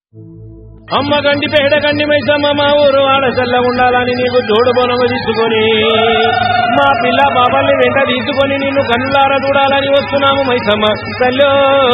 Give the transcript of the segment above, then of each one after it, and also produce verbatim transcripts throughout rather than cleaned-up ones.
అమ్మ గండి పేడ గండి మైసమ్మ మా ఊరు ఆడసల్ల ఉండాలని నీకు జోడు బొనము తీసుకొని మా పిల్ల బాబాల్ని వెంట తీసుకొని నిన్ను కన్నులార చూడాలని వస్తున్నాము మైసమ్మ తల్లో.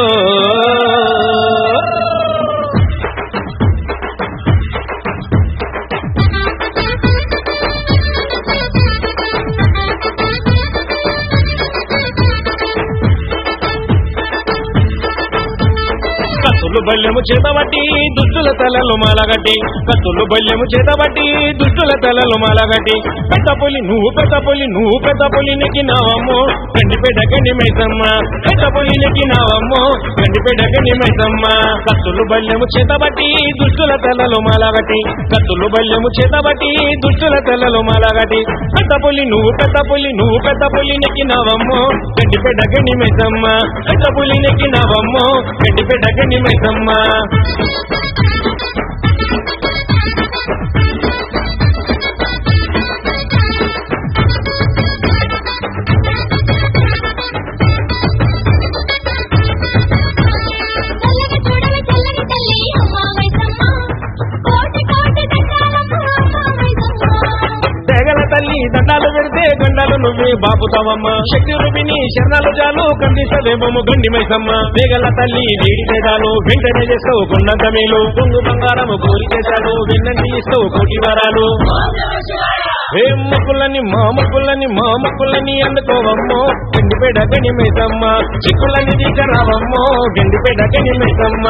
కత్తులు బల్యము చేతబట్టి దుష్టుల తలలు మాలగట్టి కత్తులు బల్యము చేతబట్టి దుష్టుల తలలు మాలగట్టి పెద్ద పులి నువ్వు పెద్ద పులి నువ్వు పెద్ద పులి నెక్కినావమ్మో గండిపేట గండి మైసమ్మ పెద్ద పులి నెక్కినావమ్మో గండిపేట గండి మైసమ్మ. కత్తులు బల్యము చేతబట్టి దుష్టుల తలలు మాలగట్టి కత్తులు బల్యము చేతబట్టి దుష్టుల తలలు మాలగట్టి పెద్ద పులి నువ్వు పెద్ద పులి నువ్వు పెద్ద పులి నెక్కినావమ్మో గండిపేట గండి మైసమ్మ పెద్ద పులి నెక్కినావమ్మో గండిపేట గండి మైసమ్మ. తెగల తల్లి దండాలు పెడితే గండాలు నువ్వే బాపుతావమ్మ శక్తి రూపిణి శరణాలు జాలు కందిస్తవేమో గండి మైసమ్మ. తెగల తల్లి వేడి తేడాలు వెంటనే చేస్తావు కొండంత మేలు కొంగు బంగారము కోరి చేశాడు వెన్నంటి ఇస్తావు కోటి వరాలు. ఏ మొక్కులని మా మొక్కులని మా మొక్కులని అందుకోవమ్మో గండిపేట గండి మైసమ్మ చిక్కులని దిగరావమ్మో గండిపేట గండి మైసమ్మ.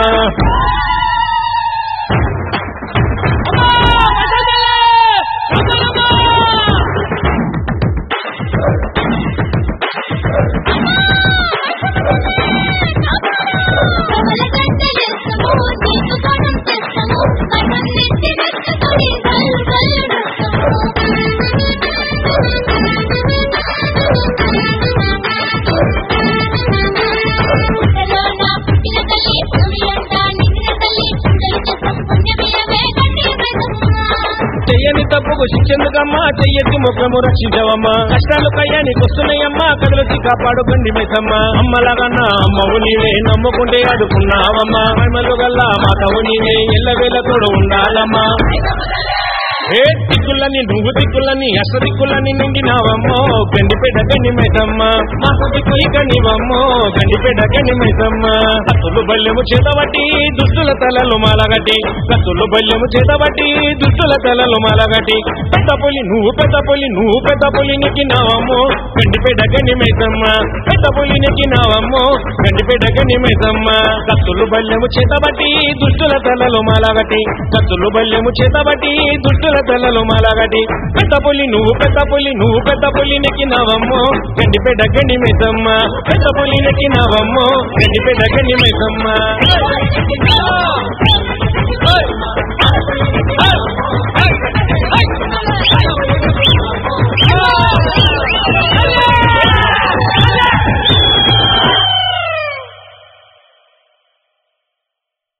చెయ్యని తప్పుకు శిక్షెందుకమ్మా చెయ్యెత్తి ముఖము రక్షించవమ్మా కష్టాలు కయ్యానికి వస్తున్నాయమ్మా కదలొచ్చి కాపాడు గండి మైసమ్మ. అమ్మలాగన్నా అమ్మవు నీవే నమ్ముకుంటే అడుకున్నావమ్మా మహిమలు గల్లా మాతవు నీవే ఎల్లవేళ తోడు ఉండాలమ్మా. ఏ దిక్కులని నువ్వు దిక్కులని అస దిక్కులని నిండినావమ్మో గండిపేట గండి మైసమ్మ మాకు దిక్కులి కనివమ్మో గండిపేట గండి మైసమ్మ. కత్తులు బల్యము చేతబట్టి దుష్టుల తలలు మాలగట్టి కత్తులు బల్యము చేతబట్టి దుష్టుల తలలు మాలగట్టి పెద్ద పులి నువ్వు పెద్ద పులి నువ్వు పెద్ద పులి నెక్కినావమ్మో గండిపేట గండి మైసమ్మ పెద్ద పులి నెక్కినావమ్మో గండిపేట గండి మైసమ్మ. కత్తులు బల్యము చేతబట్టి దుష్టుల తలలు మాలగట్టి కత్తులు బల్యము చేతబట్టి దుష్టుల తలలు మాలగట్టి పెద్ద పులి నువ్వు పెద్ద పులి నువ్వు పెద్ద పులి నెక్కినావమ్మో గండిపేట గండి మైసమ్మ పెద్ద పులి నెక్కినావమ్మో గండిపేట గండి మైసమ్మ.